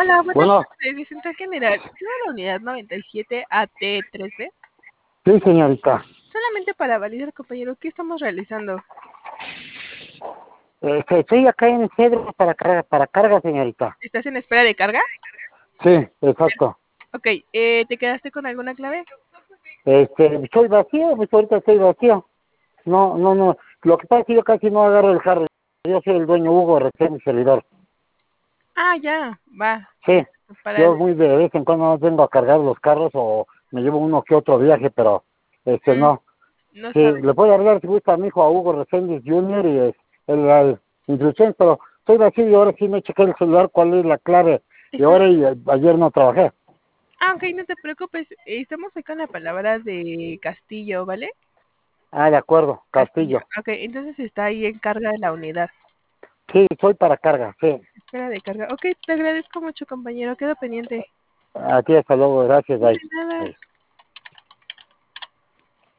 Hola, buenas Bueno, tardes, Central General. ¿Tiene la unidad 97 AT13? sí, señorita. Solamente para validar, compañero, ¿qué estamos realizando? Estoy acá en Cedro para carga, señorita. ¿Estás en espera de carga? Sí, exacto. Ok, ¿te quedaste con alguna clave? Estoy vacío, pues ahorita estoy vacío. No, no, no. Lo que pasa es que yo casi no agarro el carro. Yo soy el dueño Hugo, recién mi servidor. Ah, ya, va. Sí, Para yo muy de vez en cuando vengo a cargar los carros o me llevo uno que otro viaje, pero Mm, no. no Sí, sabes. le puedo hablar si gusta a mi hijo, a Hugo Reséndiz Jr. y el instrucción, pero estoy vacío y ahora sí me chequé el celular cuál es la clave. Y Está... ahora ayer no trabajé. Ah, ok, no te preocupes. Estamos acá en la palabra de Castillo, ¿vale? Ah, de acuerdo, Castillo. Castillo. Ok, entonces está ahí en carga de la unidad. Sí, soy para carga, sí. Espera de carga. Ok, te agradezco mucho, compañero. Quedo pendiente. A ti hasta luego, gracias, De bye. nada. Bye.